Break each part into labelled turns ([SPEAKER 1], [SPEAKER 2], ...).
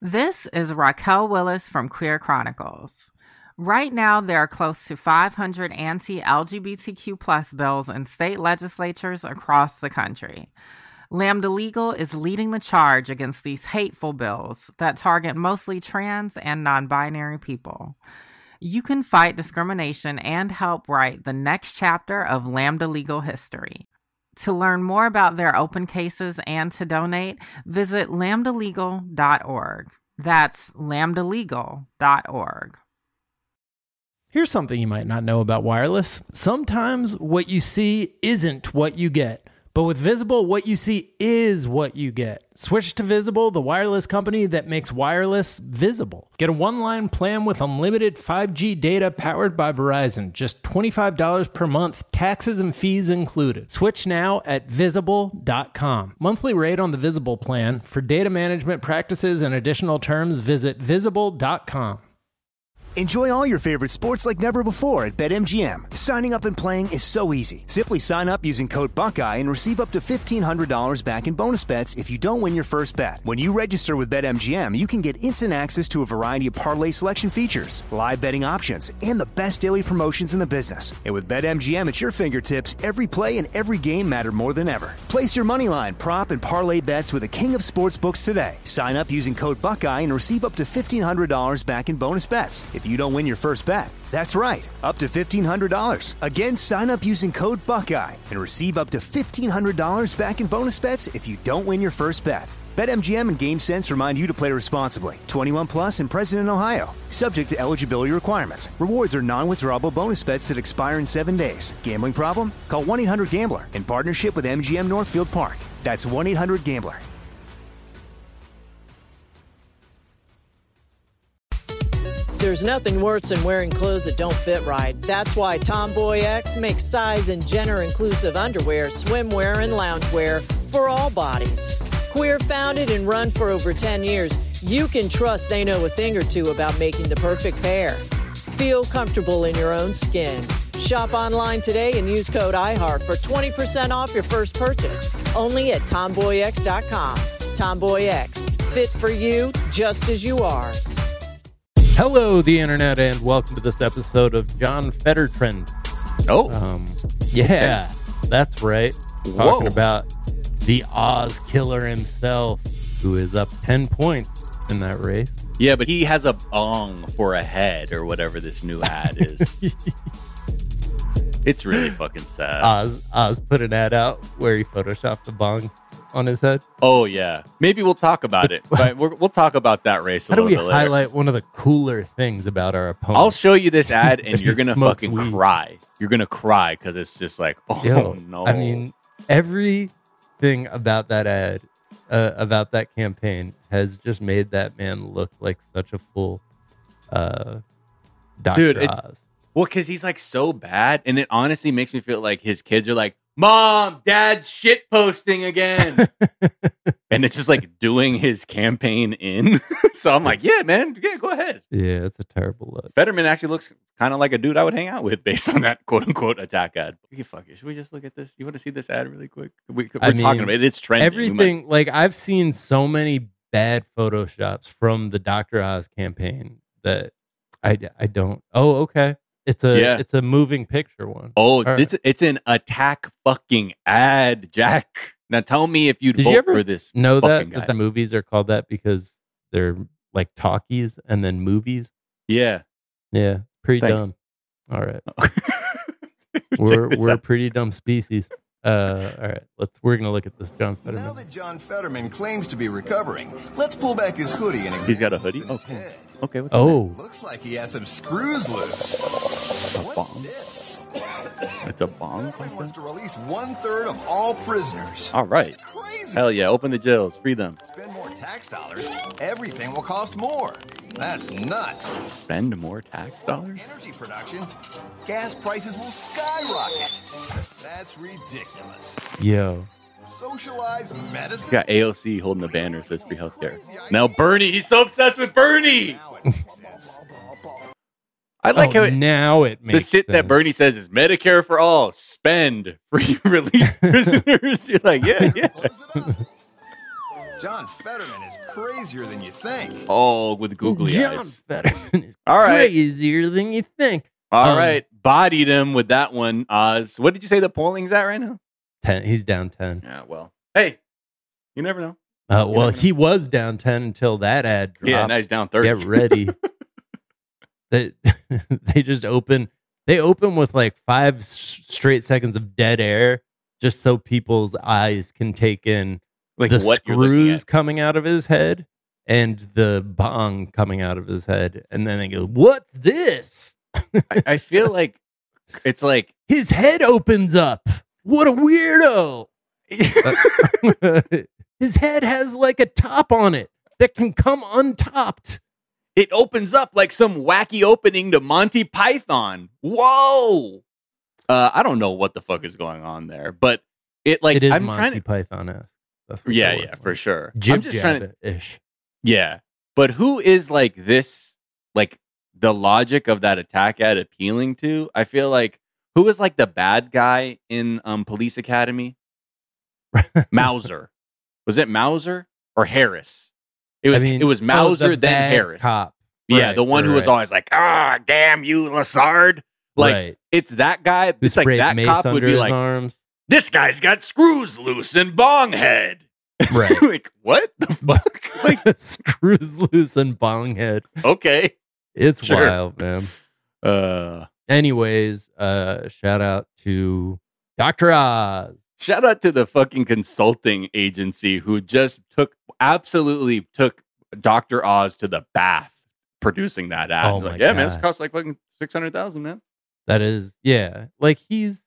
[SPEAKER 1] This is Raquel Willis from Queer Chronicles. Right now, there are close to 500 anti-LGBTQ plus bills in state legislatures across the country. Lambda Legal is leading the charge against these hateful bills that target mostly trans and non-binary people. You can fight discrimination and help write the next chapter of Lambda Legal history. To learn more about their open cases and to donate, visit lambdalegal.org. That's lambdalegal.org.
[SPEAKER 2] Here's something you might not know about wireless. Sometimes what you see isn't what you get. But with Visible, what you see is what you get. Switch to Visible, the wireless company that makes wireless visible. Get a one-line plan with unlimited 5G data powered by Verizon. Just $25 per month, taxes and fees included. Switch now at Visible.com. Monthly rate on the Visible plan. For data management practices and additional terms, visit Visible.com.
[SPEAKER 3] Enjoy all your favorite sports like never before at BetMGM. Signing up and playing is so easy. Simply sign up using code Buckeye and receive up to $1,500 back in bonus bets if you don't win your first bet. When you register with BetMGM, you can get instant access to a variety of parlay selection features, live betting options, and the best daily promotions in the business. And with BetMGM at your fingertips, every play and every game matter more than ever. Place your moneyline, prop, and parlay bets with the king of sportsbooks today. Sign up using code Buckeye and receive up to $1,500 back in bonus bets if you don't win your first bet. That's right, up to $1,500. Again, sign up using code Buckeye and receive up to $1,500 back in bonus bets if you don't win your first bet. BetMGM and GameSense remind you to play responsibly. 21 plus and present in Ohio. Subject to eligibility requirements. Rewards are non-withdrawable bonus bets that expire in 7 days. Gambling problem? Call 1-800-GAMBLER in partnership with MGM Northfield Park. That's 1-800-GAMBLER.
[SPEAKER 4] There's nothing worse than wearing clothes that don't fit right. That's why Tomboy X makes size and gender-inclusive underwear, swimwear, and loungewear for all bodies. Queer founded and run for over 10 years, you can trust they know a thing or two about making the perfect pair. Feel comfortable in your own skin. Shop online today and use code IHEART for 20% off your first purchase. Only at TomboyX.com. Tomboy X. Fit for you just as you are.
[SPEAKER 2] Hello, the internet, and welcome to this episode of John Fettertrend.
[SPEAKER 5] Oh.
[SPEAKER 2] Yeah, that's right. Talking
[SPEAKER 5] Whoa.
[SPEAKER 2] about the Oz killer himself, who is up 10 points in that race.
[SPEAKER 5] Yeah, but he has a bong for a head or whatever this new ad is. It's really fucking sad.
[SPEAKER 2] Oz put an ad out where he photoshopped the bong on his head.
[SPEAKER 5] Oh, yeah. Maybe we'll talk about it. But we'll talk about that race a
[SPEAKER 2] How do
[SPEAKER 5] little
[SPEAKER 2] we
[SPEAKER 5] bit later.
[SPEAKER 2] highlight one of the cooler things about our opponent?
[SPEAKER 5] I'll show you this ad and you're going to
[SPEAKER 2] Smokes
[SPEAKER 5] fucking
[SPEAKER 2] weed.
[SPEAKER 5] cry. You're going to cry because it's just like, oh,
[SPEAKER 2] Yo,
[SPEAKER 5] no.
[SPEAKER 2] I mean, everything about that ad, about that campaign, has just made that man look like such a full Dr.
[SPEAKER 5] Dude, it's-
[SPEAKER 2] Oz.
[SPEAKER 5] Well, because he's like so bad. And it honestly makes me feel like his kids are like, Mom, Dad's shit posting again. And it's just like doing his campaign in. So I'm like, yeah, man. Yeah, go ahead.
[SPEAKER 2] Yeah, it's a terrible look.
[SPEAKER 5] Fetterman actually looks kind of like a dude I would hang out with based on that quote unquote attack ad. Fuck it. Should we just look at this? You want to see this ad really quick? We're talking about it. It's trending.
[SPEAKER 2] Everything, like, I've seen so many bad Photoshops from the Dr. Oz campaign that I don't. Oh, okay. It's a moving picture one.
[SPEAKER 5] Oh,
[SPEAKER 2] Right.
[SPEAKER 5] it's an attack fucking ad, Jack. Now tell me if you'd
[SPEAKER 2] Did
[SPEAKER 5] vote
[SPEAKER 2] you ever
[SPEAKER 5] for this.
[SPEAKER 2] know
[SPEAKER 5] fucking
[SPEAKER 2] that
[SPEAKER 5] guy.
[SPEAKER 2] the movies are called that because they're like talkies and then movies?
[SPEAKER 5] Yeah.
[SPEAKER 2] Yeah, pretty
[SPEAKER 5] Thanks.
[SPEAKER 2] dumb. All right.
[SPEAKER 5] Check
[SPEAKER 2] We're
[SPEAKER 5] this
[SPEAKER 2] a
[SPEAKER 5] out.
[SPEAKER 2] pretty dumb species. All right, we're gonna look at this John
[SPEAKER 6] Now
[SPEAKER 2] Fetterman.
[SPEAKER 6] that John Fetterman claims to be recovering, let's pull back his hoodie and
[SPEAKER 5] He's got a
[SPEAKER 6] examine
[SPEAKER 5] hoodie?
[SPEAKER 6] what's in
[SPEAKER 5] Okay.
[SPEAKER 6] his head.
[SPEAKER 5] Okay. What's
[SPEAKER 2] Oh,
[SPEAKER 6] Looks like he has some screws loose. What's
[SPEAKER 5] bomb?
[SPEAKER 6] this?
[SPEAKER 5] It's a bomb.
[SPEAKER 6] Fetterman wants to release 1/3 of all prisoners.
[SPEAKER 5] All right.
[SPEAKER 6] That's crazy.
[SPEAKER 5] Hell yeah. Open the jails. Free them.
[SPEAKER 6] Spend more tax dollars, everything will cost more. That's nuts.
[SPEAKER 5] Spend more tax dollars?
[SPEAKER 6] Energy production, gas prices will skyrocket. That's ridiculous.
[SPEAKER 2] yo,
[SPEAKER 6] Socialized medicine.
[SPEAKER 5] Got AOC holding a banner that says free healthcare. Now Bernie, he's so obsessed with Bernie.
[SPEAKER 6] Now it makes sense.
[SPEAKER 5] I like how it,
[SPEAKER 2] now it
[SPEAKER 5] the
[SPEAKER 2] makes
[SPEAKER 5] shit that
[SPEAKER 2] sense.
[SPEAKER 5] Bernie says is Medicare for all, spend, free release prisoners. You're like, yeah.
[SPEAKER 6] Close it up. John Fetterman is crazier than you think.
[SPEAKER 5] Oh, with googly
[SPEAKER 2] John
[SPEAKER 5] eyes.
[SPEAKER 2] Fetterman is
[SPEAKER 5] All right.
[SPEAKER 2] crazier than you think.
[SPEAKER 5] All right. Bodied him with that one, Oz. What did you say the polling's at right now?
[SPEAKER 2] 10. He's down 10.
[SPEAKER 5] Yeah, well. Hey, you never know.
[SPEAKER 2] Well, he was down 10 until that ad dropped.
[SPEAKER 5] Yeah, now he's down 30.
[SPEAKER 2] Get ready. They just open. They open with like 5 straight seconds of dead air, just so people's eyes can take in
[SPEAKER 5] Like
[SPEAKER 2] the
[SPEAKER 5] what you're looking
[SPEAKER 2] screws
[SPEAKER 5] at.
[SPEAKER 2] coming out of his head and the bong coming out of his head, and then they go, "What's this?"
[SPEAKER 5] I feel like it's like
[SPEAKER 2] His head opens up. What a weirdo! His head has like a top on it that can come untopped.
[SPEAKER 5] it opens up like some wacky opening to Monty Python. Whoa! I don't know what the fuck is going on there, but it like
[SPEAKER 2] It is
[SPEAKER 5] I'm
[SPEAKER 2] Monty
[SPEAKER 5] trying to.
[SPEAKER 2] Python-esque. That's what
[SPEAKER 5] Yeah,
[SPEAKER 2] they're
[SPEAKER 5] yeah,
[SPEAKER 2] working
[SPEAKER 5] for
[SPEAKER 2] on.
[SPEAKER 5] sure.
[SPEAKER 2] Jib
[SPEAKER 5] I'm just trying to.
[SPEAKER 2] ish.
[SPEAKER 5] Yeah, but who is like this? Like the logic of that attack ad appealing to? I feel like who was like the bad guy in Police Academy? Mauser. Was it Mauser or Harris? It was Mauser,
[SPEAKER 2] the
[SPEAKER 5] then
[SPEAKER 2] bad
[SPEAKER 5] Harris.
[SPEAKER 2] Cop.
[SPEAKER 5] Yeah,
[SPEAKER 2] Right,
[SPEAKER 5] the one who was
[SPEAKER 2] right.
[SPEAKER 5] always like, "Ah, damn you, Lassard." Like
[SPEAKER 2] Right.
[SPEAKER 5] it's that guy.
[SPEAKER 2] Who
[SPEAKER 5] It's like
[SPEAKER 2] sprayed
[SPEAKER 5] that
[SPEAKER 2] mace
[SPEAKER 5] cop would
[SPEAKER 2] under
[SPEAKER 5] be
[SPEAKER 2] his
[SPEAKER 5] like,
[SPEAKER 2] arms.
[SPEAKER 5] "This guy's got screws loose and bong head."
[SPEAKER 2] Right.
[SPEAKER 5] Like what the fuck? Like
[SPEAKER 2] Screws loose and bong head.
[SPEAKER 5] okay.
[SPEAKER 2] It's
[SPEAKER 5] Sure.
[SPEAKER 2] wild, man.
[SPEAKER 5] Uh,
[SPEAKER 2] Anyways, shout out to Dr. Oz.
[SPEAKER 5] Shout out to the fucking consulting agency who just absolutely took Dr. Oz to the bath producing that ad.
[SPEAKER 2] Oh
[SPEAKER 5] Like,
[SPEAKER 2] my
[SPEAKER 5] yeah, man, this
[SPEAKER 2] God.
[SPEAKER 5] costs like fucking 600,000, man.
[SPEAKER 2] That is, yeah. Like he's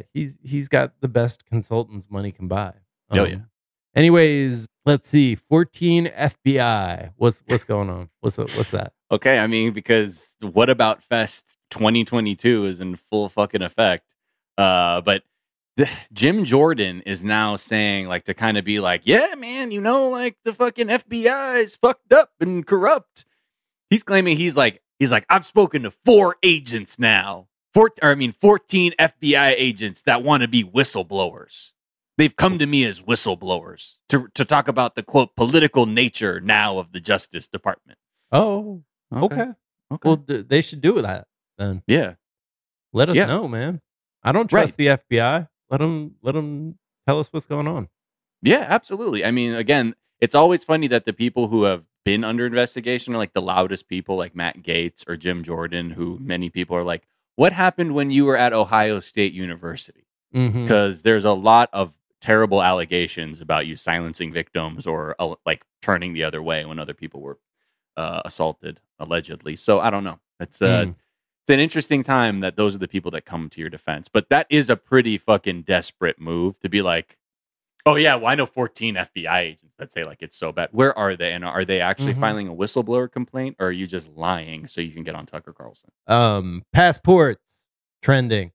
[SPEAKER 2] got the best consultants money can buy.
[SPEAKER 5] Oh, yeah.
[SPEAKER 2] Anyways, let's see. 14 FBI. What's going on? What's that?
[SPEAKER 5] Okay, I mean, because What About Fest 2022 is in full fucking effect. But Jim Jordan is now saying, like, to kind of be like, yeah, man, you know, like the fucking FBI is fucked up and corrupt. He's claiming he's like, I've spoken to 4 agents now. 14 FBI agents that want to be whistleblowers. They've come to me as whistleblowers to talk about the quote political nature now of the Justice Department.
[SPEAKER 2] Oh, okay. Well, they should do that then.
[SPEAKER 5] Yeah.
[SPEAKER 2] Let us
[SPEAKER 5] Yeah.
[SPEAKER 2] know, man. I don't trust the FBI. Let them tell us what's going on.
[SPEAKER 5] Yeah, absolutely. I mean, again, it's always funny that the people who have been under investigation are like the loudest people, like Matt Gaetz or Jim Jordan, who many people are like, what happened when you were at Ohio State University?
[SPEAKER 2] Mhm.
[SPEAKER 5] Because there's a lot of terrible allegations about you silencing victims or like turning the other way when other people were assaulted, allegedly. So I don't know. It's an interesting time that those are the people that come to your defense. But that is a pretty fucking desperate move to be like, oh, yeah, well, I know 14 FBI agents that say like it's so bad. Where are they? And are they actually filing a whistleblower complaint, or are you just lying so you can get on Tucker Carlson?
[SPEAKER 2] Passports trending.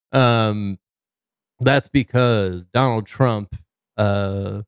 [SPEAKER 2] That's because Donald Trump truthed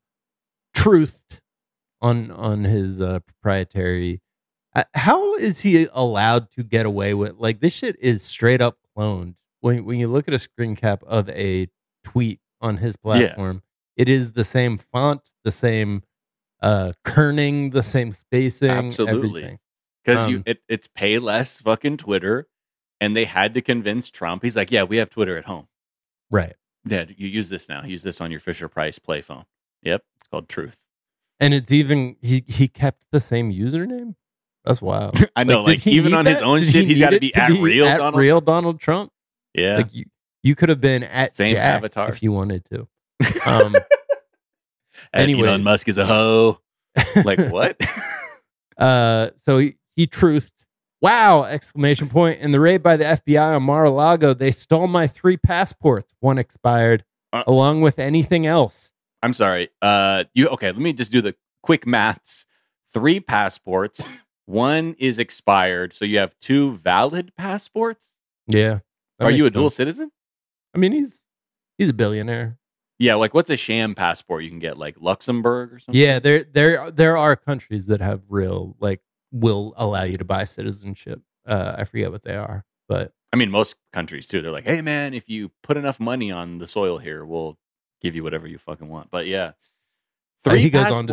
[SPEAKER 2] on his proprietary. How is he allowed to get away with like this shit is straight up cloned. When you look at a screen cap of a tweet on his platform, it is the same font, the same kerning, the same spacing,
[SPEAKER 5] Absolutely. Because it's pay less fucking Twitter, and they had to convince Trump. He's like, yeah, we have Twitter at home.
[SPEAKER 2] Right.
[SPEAKER 5] Yeah, you use this now. Use this on your Fisher Price play phone. Yep, it's called Truth.
[SPEAKER 2] And it's even he kept the same username. That's wild.
[SPEAKER 5] I know,
[SPEAKER 2] did
[SPEAKER 5] like
[SPEAKER 2] he
[SPEAKER 5] even
[SPEAKER 2] need
[SPEAKER 5] on his
[SPEAKER 2] that?
[SPEAKER 5] own
[SPEAKER 2] Did
[SPEAKER 5] shit,
[SPEAKER 2] he
[SPEAKER 5] he's got to
[SPEAKER 2] need
[SPEAKER 5] be at real Donald.
[SPEAKER 2] real Donald Trump.
[SPEAKER 5] Yeah,
[SPEAKER 2] Like you could have been at
[SPEAKER 5] Same
[SPEAKER 2] Jack
[SPEAKER 5] avatar.
[SPEAKER 2] if you wanted to.
[SPEAKER 5] And
[SPEAKER 2] anyways.
[SPEAKER 5] Elon Musk is a hoe. Like what?
[SPEAKER 2] So he truthed. Wow! Exclamation point! In the raid by the FBI on Mar-a-Lago, they stole my 3 passports. One expired, along with anything else.
[SPEAKER 5] I'm sorry. Okay? Let me just do the quick maths. 3 passports. 1 is expired, so you have 2 valid passports.
[SPEAKER 2] Yeah. that
[SPEAKER 5] Are you a
[SPEAKER 2] makes
[SPEAKER 5] dual
[SPEAKER 2] sense.
[SPEAKER 5] citizen?
[SPEAKER 2] I mean, he's a billionaire.
[SPEAKER 5] Yeah. Like, what's a sham passport you can get? Like Luxembourg or something?
[SPEAKER 2] Yeah, there are countries that have real will allow you to buy citizenship. I forget what they are, but
[SPEAKER 5] I mean, most countries too. They're like, hey, man, if you put enough money on the soil here, we'll give you whatever you fucking want. But yeah, 3
[SPEAKER 2] he goes on to
[SPEAKER 5] passports.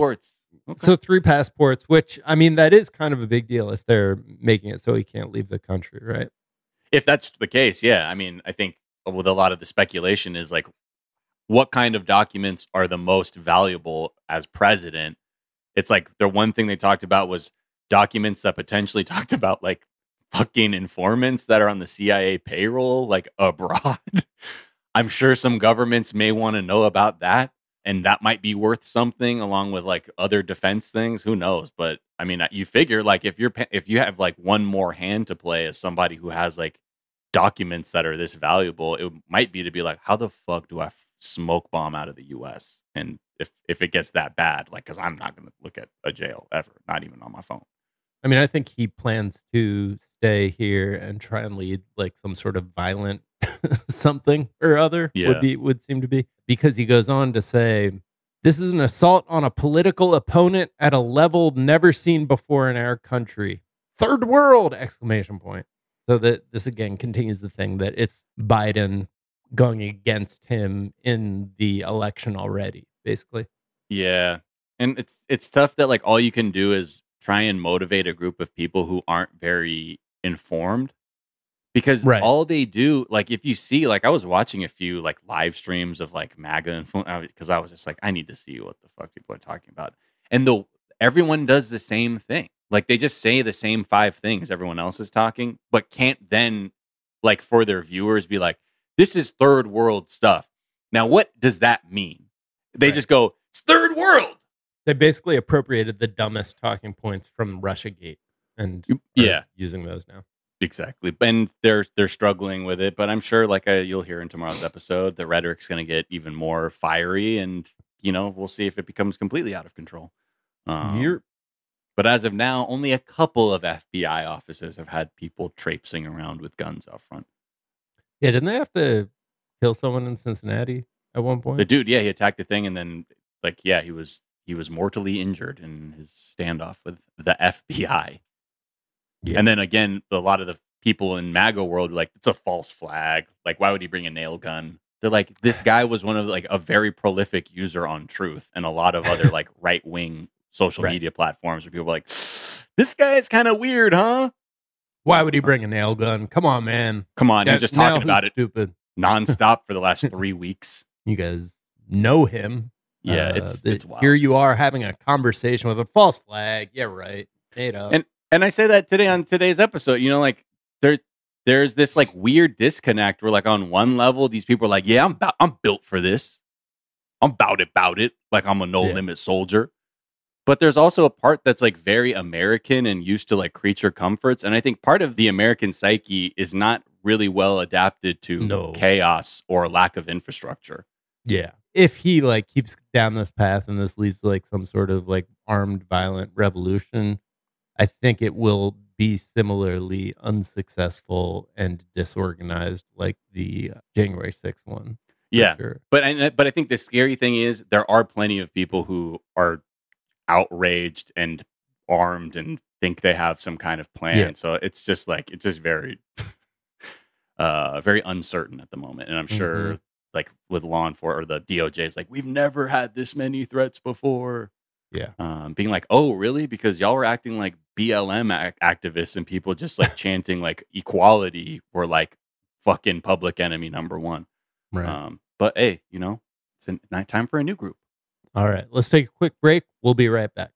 [SPEAKER 7] So 3 passports, which, I mean, that is kind of a big deal if they're making it so he can't leave the country, right?
[SPEAKER 5] If that's the case, yeah. I mean, I think with a lot of the speculation is like, what kind of documents are the most valuable as president? It's like the one thing they talked about was documents that potentially talked about like fucking informants that are on the CIA payroll, like abroad. I'm sure some governments may want to know about that. And that might be worth something along with like other defense things. Who knows? But I mean, you figure like if you have like one more hand to play as somebody who has like documents that are this valuable, it might be to be like, how the fuck do I smoke bomb out of the U.S.? And if it gets that bad, like, because I'm not going to look at a jail ever, not even on my phone.
[SPEAKER 7] I mean, I think he plans to stay here and try and lead like some sort of violent something or other. Would seem to be, because he goes on to say, this is an assault on a political opponent at a level never seen before in our country. Third world! ! So that this again continues the thing that it's Biden going against him in the election already, basically.
[SPEAKER 5] Yeah. And it's tough that like all you can do is try and motivate a group of people who aren't very informed, because all they do, like if you see, like I was watching a few like live streams of like MAGA because I was just like, I need to see what the fuck people are talking about. And everyone does the same thing. Like they just say the same 5 things everyone else is talking, but can't then like for their viewers be like, this is third world stuff. Now, what does that mean? They just go, it's third world.
[SPEAKER 7] They basically appropriated the dumbest talking points from Russiagate and using those now.
[SPEAKER 5] Exactly. And they're struggling with it, but I'm sure like you'll hear in tomorrow's episode, the rhetoric's going to get even more fiery, and we'll see if it becomes completely out of control. But as of now, only a couple of FBI offices have had people traipsing around with guns out front.
[SPEAKER 7] Yeah, didn't they have to kill someone in Cincinnati at one point?
[SPEAKER 5] The dude, he attacked the thing, and then he was mortally injured in his standoff with the FBI. Yeah. And then again, a lot of the people in MAGA world were like, it's a false flag. Like, why would he bring a nail gun? They're like, this guy was one of like a very prolific user on Truth and a lot of other like right wing social media platforms where people are like, this guy is kind of weird, huh?
[SPEAKER 7] Why would he bring a nail gun? Come on, man.
[SPEAKER 5] Come on. He was just talking about it
[SPEAKER 7] stupid.
[SPEAKER 5] Nonstop for the last 3 weeks.
[SPEAKER 7] You guys know him.
[SPEAKER 5] Yeah, it's wild.
[SPEAKER 7] Here you are having a conversation with a false flag. Yeah, right. Made up.
[SPEAKER 5] And I say that today on today's episode, like there's this like weird disconnect where like on one level, these people are like, yeah, I'm built for this. I'm about it. Like I'm a no limit soldier. But there's also a part that's like very American and used to like creature comforts. And I think part of the American psyche is not really well adapted to chaos or lack of infrastructure.
[SPEAKER 7] Yeah. If he like keeps down this path and this leads to like some sort of like armed violent revolution, I think it will be similarly unsuccessful and disorganized like the January 6th one.
[SPEAKER 5] Yeah.
[SPEAKER 7] Sure.
[SPEAKER 5] But I think the scary thing is there are plenty of people who are outraged and armed and think they have some kind of plan. Yeah. So it's just very, very uncertain at the moment. And I'm sure like with law enforcement or the DOJ is like, we've never had this many threats before.
[SPEAKER 7] Yeah.
[SPEAKER 5] Being like, oh, really? Because y'all were acting like BLM activists and people just like chanting like equality were like fucking public enemy number one.
[SPEAKER 7] Right.
[SPEAKER 5] But hey, it's a time for a new group.
[SPEAKER 7] All right. Let's take a quick break. We'll be right back.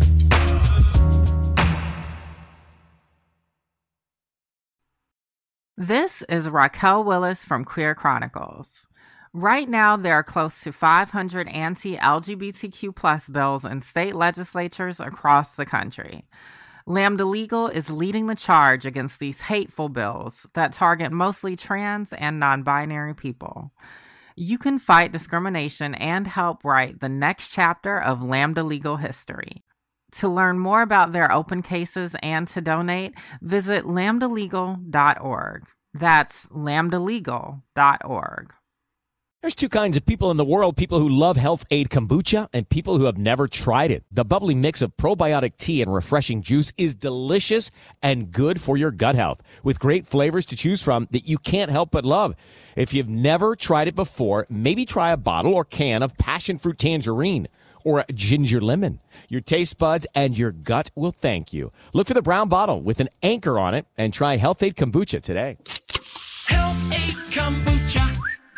[SPEAKER 1] This is Raquel Willis from Queer Chronicles. Right now, there are close to 500 anti-LGBTQ plus bills in state legislatures across the country. Lambda Legal is leading the charge against these hateful bills that target mostly trans and non-binary people. You can fight discrimination and help write the next chapter of Lambda Legal history. To learn more about their open cases and to donate, visit lambdalegal.org. That's lambdalegal.org.
[SPEAKER 8] There's 2 kinds of people in the world, people who love Health Aid Kombucha and people who have never tried it. The bubbly mix of probiotic tea and refreshing juice is delicious and good for your gut health, with great flavors to choose from that you can't help but love. If you've never tried it before, maybe try a bottle or can of passion fruit tangerine or ginger lemon. Your taste buds and your gut will thank you. Look for the brown bottle with an anchor on it and try Health-Ade Kombucha today.
[SPEAKER 9] Health-Ade Kombucha.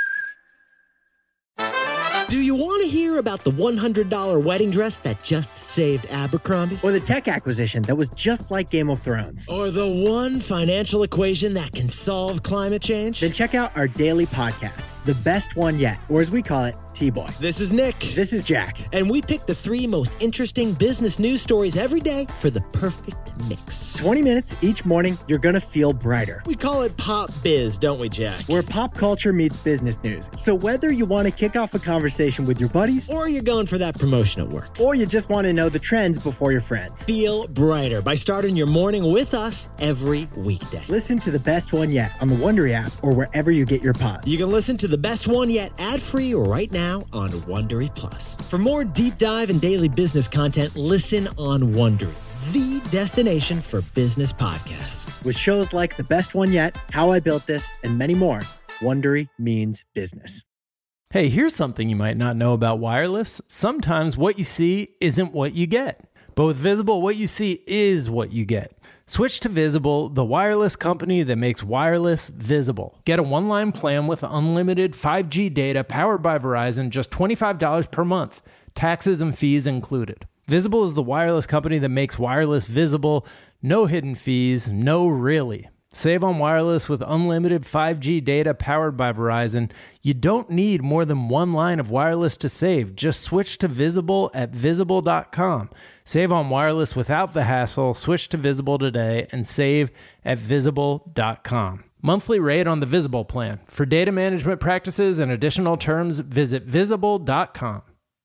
[SPEAKER 10] Do you want to hear about the $100 wedding dress that just saved Abercrombie?
[SPEAKER 11] Or the tech acquisition that was just like Game of Thrones?
[SPEAKER 10] Or the one financial equation that can solve climate change?
[SPEAKER 11] Then check out our daily podcast, The Best One Yet, or as we call it, T-Boy.
[SPEAKER 10] This is Nick.
[SPEAKER 11] This is Jack.
[SPEAKER 10] And we pick the 3 most interesting business news stories every day for the perfect mix.
[SPEAKER 11] 20 minutes each morning, you're going to feel brighter.
[SPEAKER 10] We call it Pop Biz, don't we, Jack?
[SPEAKER 11] Where pop culture meets business news. So whether you want to kick off a conversation with your buddies,
[SPEAKER 10] or you're going for that promotion at work,
[SPEAKER 11] or you just want to know the trends before your friends,
[SPEAKER 10] feel brighter by starting your morning with us every weekday.
[SPEAKER 11] Listen to The Best One Yet on the Wondery app or wherever you get your pods.
[SPEAKER 10] You can listen to The Best One Yet ad-free right now on Wondery Plus. For more deep dive and daily business content, listen on Wondery, the destination for business podcasts.
[SPEAKER 11] With shows like The Best One Yet, How I Built This, and many more, Wondery means business.
[SPEAKER 2] Hey, here's something you might not know about wireless. Sometimes what you see isn't what you get. But with Visible, what you see is what you get. Switch to Visible, the wireless company that makes wireless visible. Get a one-line plan with unlimited 5G data powered by Verizon, just $25 per month. Taxes and fees included. Visible is the wireless company that makes wireless visible. No hidden fees, no really. Save on wireless with unlimited 5G data powered by Verizon. You don't need more than one line of wireless to save. Just switch to Visible at Visible.com. Save on wireless without the hassle. Switch to Visible today and save at Visible.com. Monthly rate on the Visible plan. For data management practices and additional terms, visit Visible.com.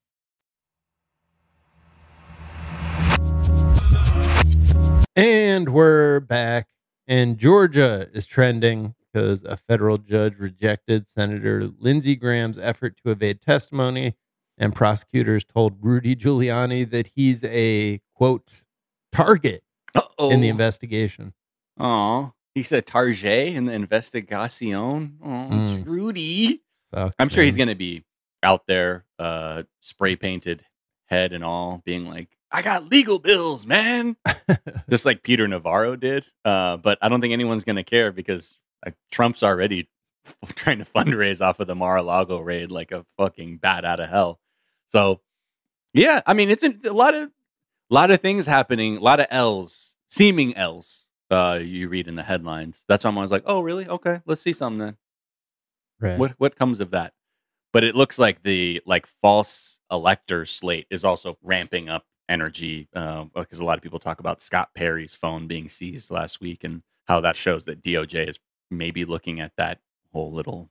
[SPEAKER 7] And we're back. And Georgia is trending because a federal judge rejected Senator Lindsey Graham's effort to evade testimony, and prosecutors told Rudy Giuliani that he's a, quote, target in the investigation.
[SPEAKER 5] Oh, he said target in the investigation. Oh, Rudy. I'm sure he's going to be out there, spray painted head and all, being like, I got legal bills, man. Just like Peter Navarro did. But I don't think anyone's going to care because Trump's already trying to fundraise off of the Mar-a-Lago raid like a fucking bat out of hell. So, yeah, I mean, it's a lot of things happening, a lot of L's, seeming L's, you read in the headlines. That's why I was like, oh, really? Okay, let's see something then.
[SPEAKER 7] Right.
[SPEAKER 5] What comes of that? But it looks like the false elector slate is also ramping up energy because a lot of people talk about Scott Perry's phone being seized last week and how that shows that DOJ is maybe looking at that whole little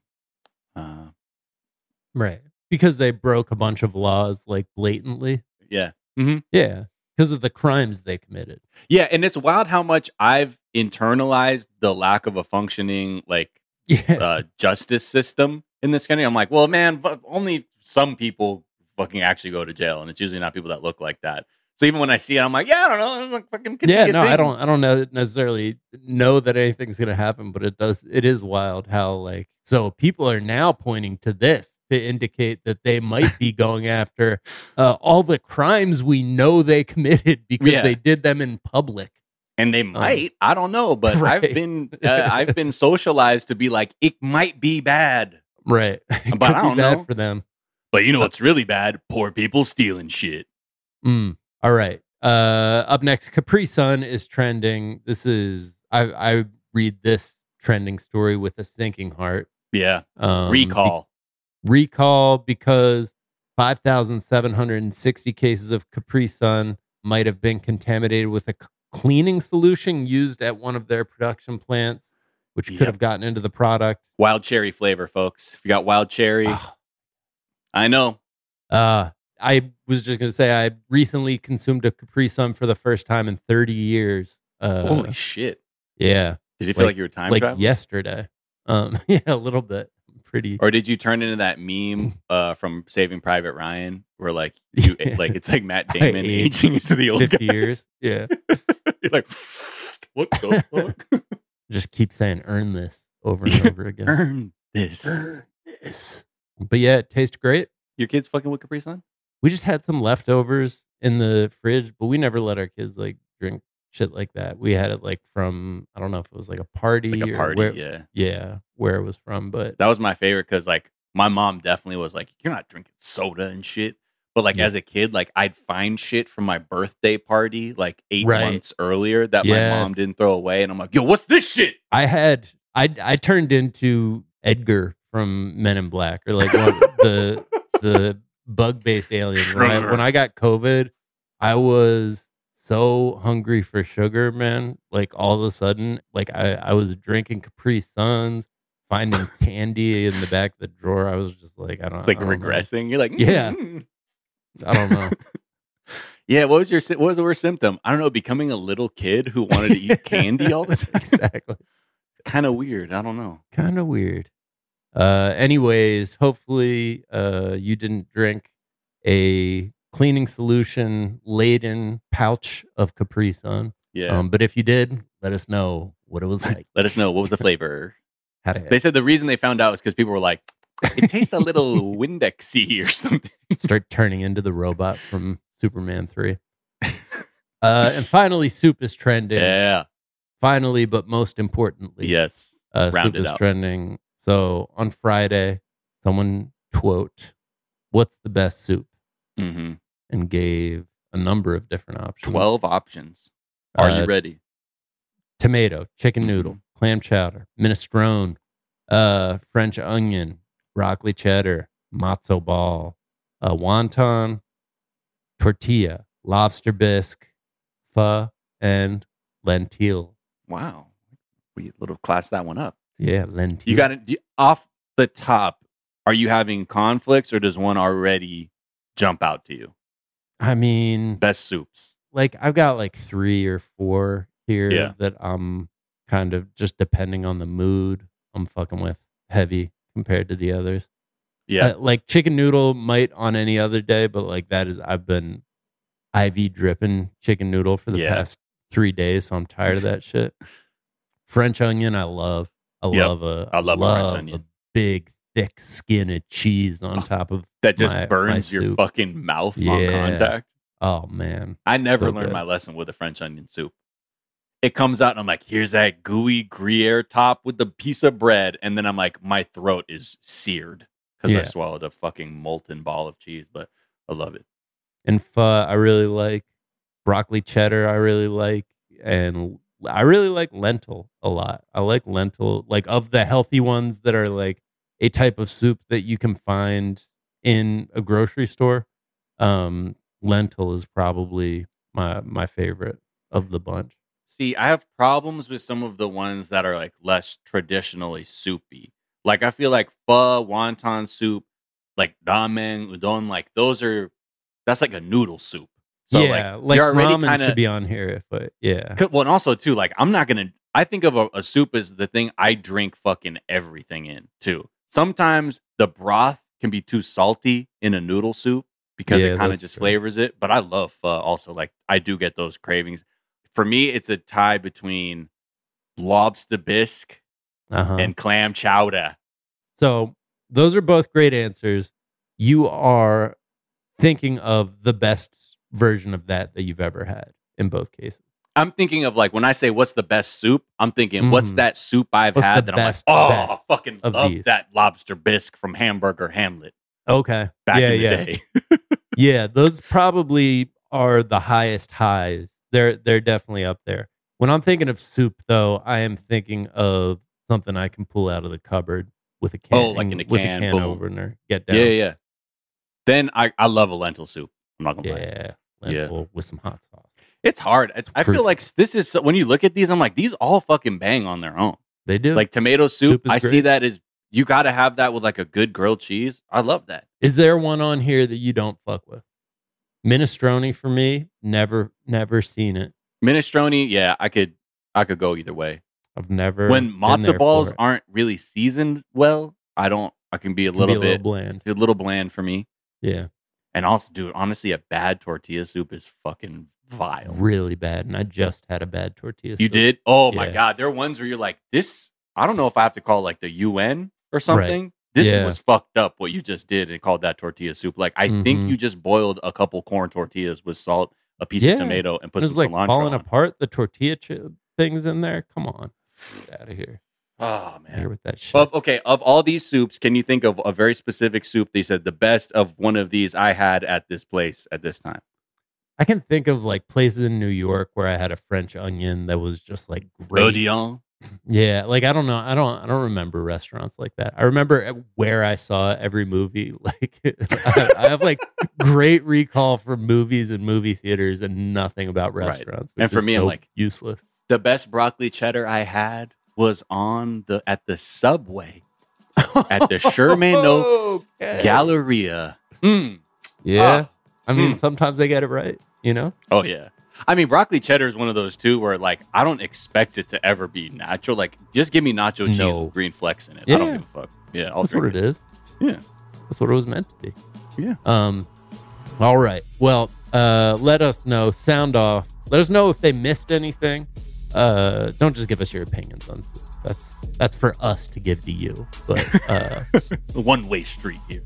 [SPEAKER 7] right, because they broke a bunch of laws like blatantly.
[SPEAKER 5] Yeah.
[SPEAKER 7] Because of the crimes they committed.
[SPEAKER 5] Yeah, and it's wild how much I've internalized the lack of a functioning justice system in this country. I'm like, well, man, but only some people fucking actually go to jail, and it's usually not people that look like that. So even when I see it, I'm like, yeah, I don't know, I'm like, fucking
[SPEAKER 7] I don't necessarily know that anything's gonna happen, but it is wild how so people are now pointing to this to indicate that they might be going after all the crimes we know they committed because they did them in public.
[SPEAKER 5] And they might, I don't know, but right. I've been socialized to be like, it might be bad,
[SPEAKER 7] right?
[SPEAKER 5] But I don't know
[SPEAKER 7] for them.
[SPEAKER 5] But you know what's really bad? Poor people stealing shit.
[SPEAKER 7] All right. Up next, Capri Sun is trending. This is I read this trending story with a sinking heart.
[SPEAKER 5] Yeah. Recall because 5,760 cases of Capri Sun might have been contaminated with a cleaning solution used at one of their production plants, which could have gotten into the product. Wild cherry flavor, folks. If you got wild cherry, I know.
[SPEAKER 7] I was just going to say, I recently consumed a Capri Sun for the first time in 30 years.
[SPEAKER 5] Holy shit.
[SPEAKER 7] Yeah.
[SPEAKER 5] Did you feel like you were time traveling?
[SPEAKER 7] Yesterday. Yeah, a little bit. Pretty.
[SPEAKER 5] Or did you turn into that meme from Saving Private Ryan where it's like Matt Damon aging into the old
[SPEAKER 7] 50
[SPEAKER 5] guy?
[SPEAKER 7] years? Yeah.
[SPEAKER 5] You're like, what the fuck?
[SPEAKER 7] Just keep saying, earn this over and over again.
[SPEAKER 5] Earn this.
[SPEAKER 7] But yeah, it tastes great.
[SPEAKER 5] Your kids fucking with Capri Sun?
[SPEAKER 7] we just had some leftovers in the fridge, but we never let our kids like drink shit like that. We had it like from, I don't know if it was like a party,
[SPEAKER 5] Like a
[SPEAKER 7] or
[SPEAKER 5] party,
[SPEAKER 7] where, yeah, where it was from. But
[SPEAKER 5] that was my favorite because like my mom definitely was like, you're not drinking soda and shit. But like as a kid, like I'd find shit from my birthday party like 8 months earlier that my mom didn't throw away, and I'm like, yo, what's this shit?
[SPEAKER 7] I turned into Edgar from Men in Black, or like the bug-based aliens. When I got COVID, I was so hungry for sugar, man. Like all of a sudden, like I was drinking Capri Suns, finding candy in the back of the drawer. I was just like, I don't
[SPEAKER 5] regressing.
[SPEAKER 7] Know.
[SPEAKER 5] You're like,
[SPEAKER 7] yeah. I don't know.
[SPEAKER 5] Yeah, what was the worst symptom? I don't know, becoming a little kid who wanted to eat candy all the time.
[SPEAKER 7] Exactly.
[SPEAKER 5] Kind of weird. I don't know.
[SPEAKER 7] Kind of weird. Anyways, hopefully you didn't drink a cleaning solution laden pouch of Capri Sun.
[SPEAKER 5] Yeah.
[SPEAKER 7] But if you did, let us know what it was like.
[SPEAKER 5] Let us know what was the flavor.
[SPEAKER 7] They
[SPEAKER 5] said the reason they found out was because people were like, it tastes a little Windexy or something.
[SPEAKER 7] Start turning into the robot from Superman 3. And finally, soup is trending.
[SPEAKER 5] Yeah.
[SPEAKER 7] Finally, but most importantly.
[SPEAKER 5] Yes.
[SPEAKER 7] Soup is trending. So on Friday, someone quote, "What's the best soup?"
[SPEAKER 5] Mm-hmm.
[SPEAKER 7] And gave a number of different options.
[SPEAKER 5] 12 options. Are you ready?
[SPEAKER 7] Tomato, chicken noodle, clam chowder, minestrone, French onion, broccoli cheddar, matzo ball, wonton, tortilla, lobster bisque, pho, and lentil.
[SPEAKER 5] Wow. We little class that one up.
[SPEAKER 7] Yeah, lentil.
[SPEAKER 5] You got it off the top. Are you having conflicts, or does one already jump out to you?
[SPEAKER 7] I mean,
[SPEAKER 5] best soups.
[SPEAKER 7] Like I've got like 3 or 4 here that I'm kind of just depending on the mood. I'm fucking with heavy compared to the others.
[SPEAKER 5] Yeah.
[SPEAKER 7] Like chicken noodle might on any other day, but like I've been IV dripping chicken noodle for the past 3 days, so I'm tired of that shit. French onion, I love. I love French onion. A big thick skin of cheese on top of
[SPEAKER 5] that just burns your fucking mouth on contact.
[SPEAKER 7] Oh man.
[SPEAKER 5] I never learned my lesson with a French onion soup. It comes out and I'm like, here's that gooey Gruyere top with the piece of bread, and then I'm like, my throat is seared because I swallowed a fucking molten ball of cheese, but I love it.
[SPEAKER 7] And pho, I really like. Broccoli cheddar, I really like. And I really like lentil a lot. I like lentil, like of the healthy ones that are like a type of soup that you can find in a grocery store. Lentil is probably my favorite of the bunch.
[SPEAKER 5] See, I have problems with some of the ones that are like less traditionally soupy. Like I feel like pho, wonton soup, like ramen, udon, like that's like a noodle soup. So
[SPEAKER 7] like
[SPEAKER 5] you're already
[SPEAKER 7] ramen should be on here, but
[SPEAKER 5] Well, and also too, like I think of a soup as the thing I drink fucking everything in too. Sometimes the broth can be too salty in a noodle soup because it kind of just flavors it. But I love pho also. Like I do get those cravings. For me, it's a tie between lobster bisque and clam chowder.
[SPEAKER 7] So those are both great answers. You are thinking of the best version of that you've ever had in both cases.
[SPEAKER 5] I'm thinking of like when I say what's the best soup, I'm thinking what's that soup I've had that I'm like, I fucking love that lobster bisque from Hamburger Hamlet.
[SPEAKER 7] Okay.
[SPEAKER 5] Back in the day.
[SPEAKER 7] Yeah, those probably are the highest highs. They're definitely up there. When I'm thinking of soup, though, I am thinking of something I can pull out of the cupboard with a can.
[SPEAKER 5] Oh, like in a can, boom.
[SPEAKER 7] opener. Get down.
[SPEAKER 5] Yeah. Then I love a lentil soup. I'm not gonna lie.
[SPEAKER 7] Yeah, lentil with some hot sauce.
[SPEAKER 5] It's hard. I feel like this is when you look at these, I'm like, these all fucking bang on their own.
[SPEAKER 7] They do.
[SPEAKER 5] Like tomato soup I see that as you got to have that with like a good grilled cheese. I love that.
[SPEAKER 7] Is there one on here that you don't fuck with? Minestrone for me, never seen it.
[SPEAKER 5] Minestrone, yeah, I could go either way.
[SPEAKER 7] I've never.
[SPEAKER 5] When matzo balls aren't really seasoned well, I can be a little bit
[SPEAKER 7] bland.
[SPEAKER 5] A little bland for me.
[SPEAKER 7] Yeah.
[SPEAKER 5] And also, dude, honestly, a bad tortilla soup is fucking vile.
[SPEAKER 7] Really bad. And I just had a bad tortilla soup.
[SPEAKER 5] You did? Oh my God. There are ones where you're like, this, I don't know if I have to call like the UN or something. Right. This was fucked up what you just did and called that tortilla soup. Like, I think you just boiled a couple corn tortillas with salt, a piece of tomato, and put some
[SPEAKER 7] like
[SPEAKER 5] cilantro
[SPEAKER 7] falling
[SPEAKER 5] on.
[SPEAKER 7] apart, the tortilla things in there. Come on. Get out of here.
[SPEAKER 5] Oh, man.
[SPEAKER 7] Here with that shit.
[SPEAKER 5] Of all these soups, can you think of a very specific soup they said the best of one of these I had at this place at this time?
[SPEAKER 7] I can think of like places in New York where I had a French onion that was just like great.
[SPEAKER 5] Odion?
[SPEAKER 7] Yeah, like I don't know. I don't remember restaurants like that. I remember where I saw every movie. Like I have like great recall for movies and movie theaters and nothing about restaurants.
[SPEAKER 5] Right. And for me,
[SPEAKER 7] so
[SPEAKER 5] I'm like
[SPEAKER 7] useless.
[SPEAKER 5] The best broccoli cheddar I had was at the Subway at the Sherman Oaks Galleria.
[SPEAKER 7] Yeah. I mean, sometimes they get it right, you know?
[SPEAKER 5] Oh, yeah. I mean, broccoli cheddar is one of those, too, where, like, I don't expect it to ever be natural. Like, just give me nacho cheese with green flecks in it.
[SPEAKER 7] Yeah.
[SPEAKER 5] I don't give a fuck. Yeah,
[SPEAKER 7] that's what it is.
[SPEAKER 5] Yeah.
[SPEAKER 7] That's what it was meant to be.
[SPEAKER 5] Yeah.
[SPEAKER 7] All right. Well, let us know. Sound off. Let us know if they missed anything. Don't just give us your opinions on soup. That's for us to give to you. But
[SPEAKER 5] one-way street here.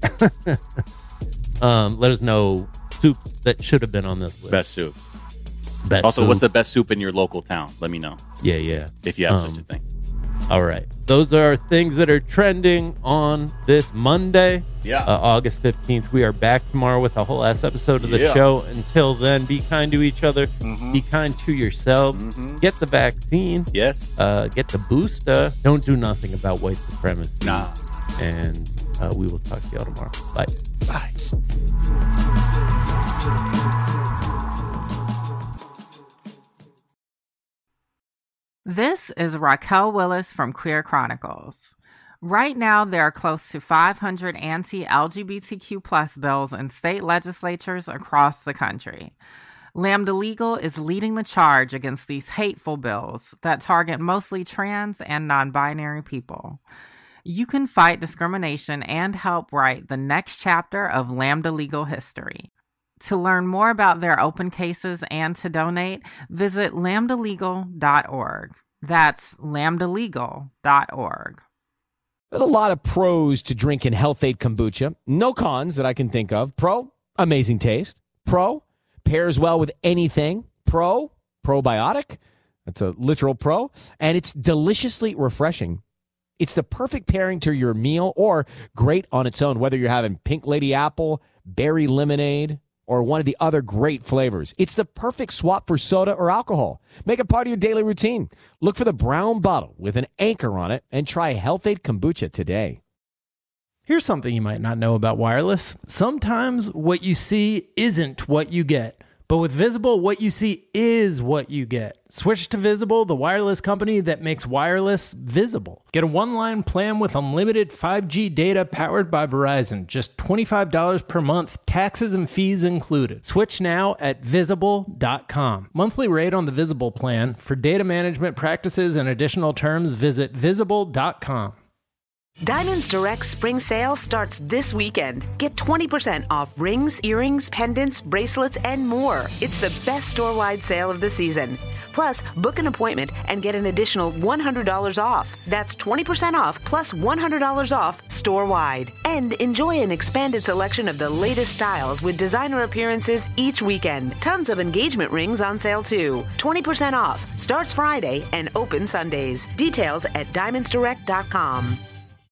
[SPEAKER 7] Let us know soups that should have been on this list.
[SPEAKER 5] Best soup.
[SPEAKER 7] What's
[SPEAKER 5] the best soup in your local town? Let me know.
[SPEAKER 7] Yeah.
[SPEAKER 5] If you have such a thing.
[SPEAKER 7] All right. Those are things that are trending on this Monday.
[SPEAKER 5] Yeah.
[SPEAKER 7] August 15th. We are back tomorrow with a whole ass episode of the show. Until then, be kind to each other. Be kind to yourselves. Get the vaccine.
[SPEAKER 5] Yes.
[SPEAKER 7] Get the booster. Don't do nothing about white supremacy.
[SPEAKER 5] Nah.
[SPEAKER 7] And we will talk to y'all tomorrow. Bye.
[SPEAKER 5] Bye.
[SPEAKER 1] This is Raquel Willis from Queer Chronicles. Right now, there are close to 500 anti-LGBTQ plus bills in state legislatures across the country. Lambda Legal is leading the charge against these hateful bills that target mostly trans and non-binary people. You can fight discrimination and help write the next chapter of Lambda Legal history. To learn more about their open cases and to donate, visit lambdalegal.org. That's lambdalegal.org.
[SPEAKER 8] There's a lot of pros to drinking Health-Ade kombucha. No cons that I can think of. Pro, amazing taste. Pro, pairs well with anything. Pro, probiotic. That's a literal pro. And it's deliciously refreshing. It's the perfect pairing to your meal or great on its own, whether you're having pink lady apple, berry lemonade, or one of the other great flavors. It's the perfect swap for soda or alcohol. Make it part of your daily routine. Look for the brown bottle with an anchor on it and try Health-Ade kombucha today.
[SPEAKER 2] Here's something you might not know about wireless. Sometimes what you see isn't what you get. But with Visible, what you see is what you get. Switch to Visible, the wireless company that makes wireless visible. Get a one-line plan with unlimited 5G data powered by Verizon. Just $25 per month, taxes and fees included. Switch now at Visible.com. Monthly rate on the Visible plan. For data management practices and additional terms, visit Visible.com.
[SPEAKER 12] Diamonds Direct Spring Sale starts this weekend. Get 20% off rings, earrings, pendants, bracelets, and more. It's the best store-wide sale of the season. Plus, book an appointment and get an additional $100 off. That's 20% off plus $100 off store-wide. And enjoy an expanded selection of the latest styles with designer appearances each weekend. Tons of engagement rings on sale too. 20% off. Starts Friday and open Sundays. Details at diamondsdirect.com.